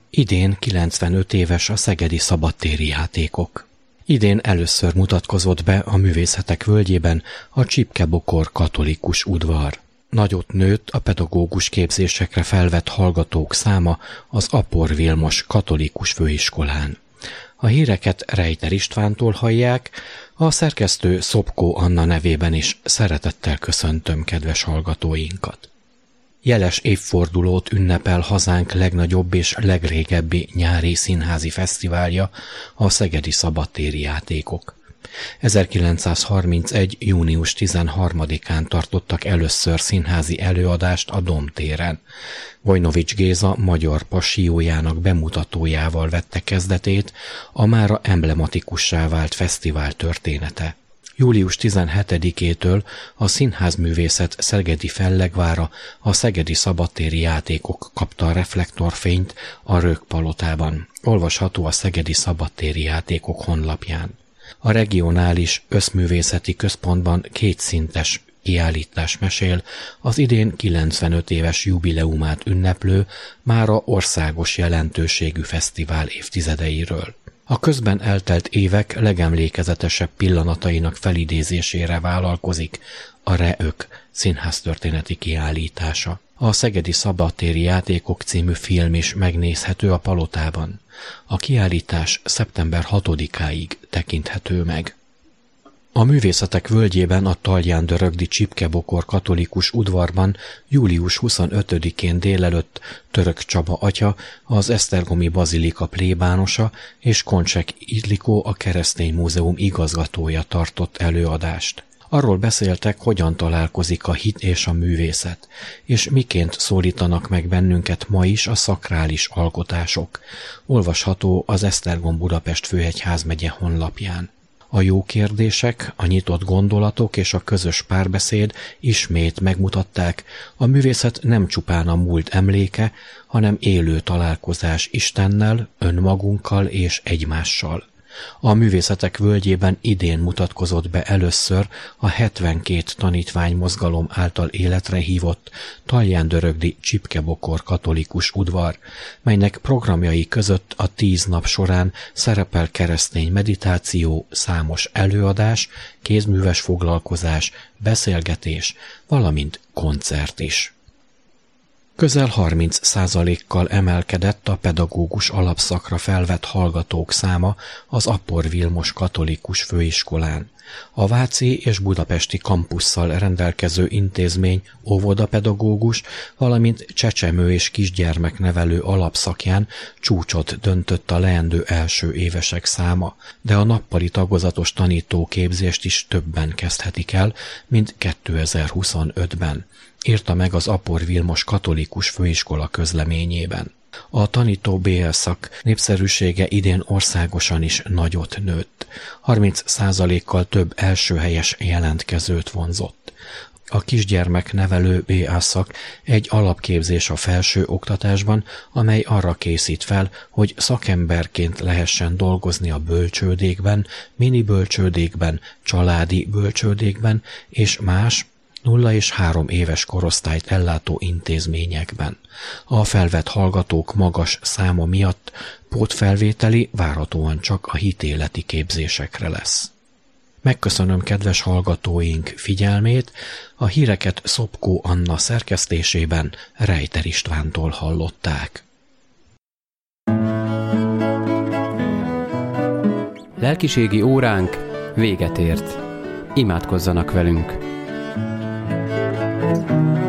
Idén 95 éves a szegedi szabadtéri játékok. Idén először mutatkozott be a Művészetek Völgyében a Csipke-Bokor katolikus udvar. Nagyot nőtt a pedagógus képzésekre felvett hallgatók száma az Apor Vilmos katolikus főiskolán. A híreket Rejter Istvántól hallják, a szerkesztő Szopkó Anna nevében is szeretettel köszöntöm kedves hallgatóinkat. Jeles évfordulót ünnepel hazánk legnagyobb és legrégebbi nyári színházi fesztiválja, a Szegedi Szabadtéri Játékok. 1931. június 13-án tartottak először színházi előadást a Dom téren. Vojnovics Géza magyar passiójának bemutatójával vette kezdetét a mára emblematikussá vált fesztivál története. Július 17-től a színházművészet szegedi fellegvára, a Szegedi Szabadtéri Játékok kapta a reflektorfényt a Rögpalotában. Olvasható a Szegedi Szabadtéri Játékok honlapján. A regionális összművészeti központban kétszintes kiállítás mesél az idén 95 éves jubileumát ünneplő, mára országos jelentőségű fesztivál évtizedeiről. A közben eltelt évek legemlékezetesebb pillanatainak felidézésére vállalkozik a Reök színháztörténeti kiállítása. A Szegedi Szabadtéri Játékok című film is megnézhető a Palotában. A kiállítás szeptember 6-áig tekinthető meg. A Művészetek Völgyében a Talján-Dörögdi Csipke-Bokor katolikus udvarban július 25-én délelőtt Török Csaba atya, az Esztergomi Bazilika plébánosa és Koncsek Illikó, a Keresztény Múzeum igazgatója tartott előadást. Arról beszéltek, hogyan találkozik a hit és a művészet, és miként szólítanak meg bennünket ma is a szakrális alkotások. Olvasható az Esztergom-Budapest főegyházmegye honlapján. A jó kérdések, a nyitott gondolatok és a közös párbeszéd ismét megmutatták, a művészet nem csupán a múlt emléke, hanem élő találkozás Istennel, önmagunkkal és egymással. A Művészetek Völgyében idén mutatkozott be először a 72 tanítványmozgalom által életre hívott Talján-Dörögdi Csipke-Bokor katolikus udvar, melynek programjai között a 10 nap során szerepel keresztény meditáció, számos előadás, kézműves foglalkozás, beszélgetés, valamint koncert is. Közel 30%-kal emelkedett a pedagógus alapszakra felvett hallgatók száma az Apor Vilmos katolikus főiskolán. A váci és budapesti kampusszal rendelkező intézmény óvodapedagógus, valamint csecsemő és kisgyermeknevelő alapszakján csúcsot döntött a leendő első évesek száma, de a nappali tagozatos tanítóképzést is többen kezdhetik el, mint 2025-ben. Írta meg az Apor Vilmos katolikus főiskola közleményében. A tanító BL szak népszerűsége idén országosan is nagyot nőtt. 30%-kal több elsőhelyes jelentkezőt vonzott. A kisgyermeknevelő BA szak egy alapképzés a felső oktatásban, amely arra készít fel, hogy szakemberként lehessen dolgozni a bölcsődékben, mini bölcsődékben, családi bölcsődékben és más 0 és 3 éves korosztályt ellátó intézményekben. A felvett hallgatók magas száma miatt pótfelvételi várhatóan csak a hitéleti képzésekre lesz. Megköszönöm kedves hallgatóink figyelmét, a híreket Szopkó Anna szerkesztésében Rejter Istvántól hallották. Lelkiségi óránk véget ért. Imádkozzanak velünk!